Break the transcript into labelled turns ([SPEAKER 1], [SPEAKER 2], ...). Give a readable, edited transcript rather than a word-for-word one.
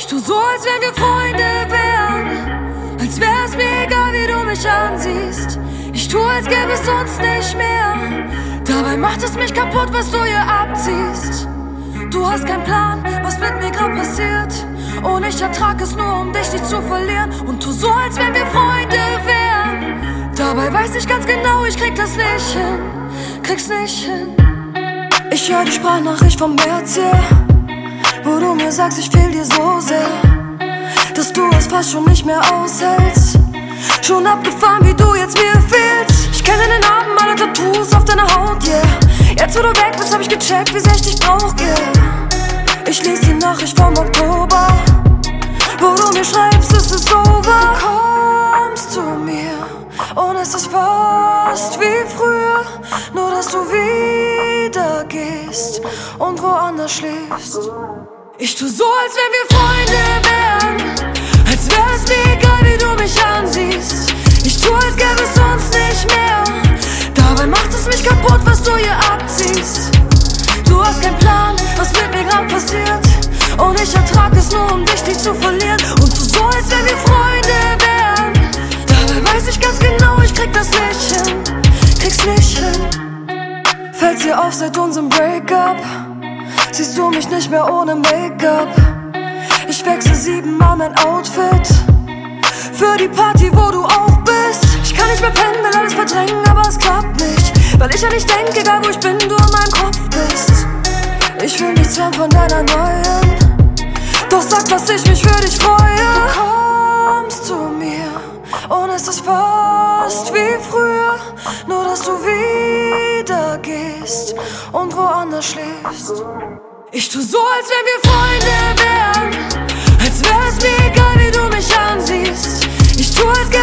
[SPEAKER 1] tu so, als wenn wir Freunde wären, als wär's mir egal, wie du mich ansiehst. Ich tu, als gäbe es uns nicht mehr. Dabei macht es mich kaputt, was du hier abziehst. Du hast keinen Plan, was mit mir grad passiert, und ich ertrag es nur, um dich nicht zu verlieren. Und tu so, als wenn wir Freunde wären. Dabei weiß ich ganz genau, ich krieg das nicht hin, krieg's nicht hin. Ich hör die Sprachnachricht vom März, yeah, wo du mir sagst, ich fehl dir so sehr, dass du es fast schon nicht mehr aushältst. Schon abgefahren, wie du jetzt mir fehlst. Ich kenne deine Narben, alle Tattoos auf deiner Haut, yeah. Jetzt wo du weg bist, hab ich gecheckt, wie sehr ich dich brauch, yeah. Ich lese die Nachricht vom Oktober, wo du mir schreibst, es ist over. Du kommst zu mir und es ist fast wie früher, nur dass du wieder gehst und woanders schläfst. Ich tu so, als wenn wir Freunde wären, als wär es mir egal, wie du mich ansiehst. Ich tu, als gäbe es uns nicht mehr. Dabei macht es mich kaputt, was du hier abziehst. Du hast keinen Plan, was mit mir grad passiert, und ich ertrag es nur, um dich nicht zu verlieren. Und tu so, als wenn wir Freunde wären. Dabei weiß ich ganz genau, ich krieg das nicht hin, krieg's nicht hin. Fällt's dir auf seit unserem Breakup? Siehst du mich nicht mehr ohne Make-up? Ich wechsle 7-mal mein Outfit für die Party, wo du auch bist. Ich kann nicht mehr pennen, will alles verdrängen, aber es klappt nicht, weil ich an dich denke, egal wo ich bin, du in meinem Kopf bist. Ich will nichts hören von deiner neuen, doch sag, dass ich mich für dich freue. Du kommst zu mir und es ist fast wie früher, nur dass du wieder gehst und woanders schläfst. Ich tu so, als wenn wir Freunde wären, als wär es mir egal, wie du mich ansiehst. Ich tu, als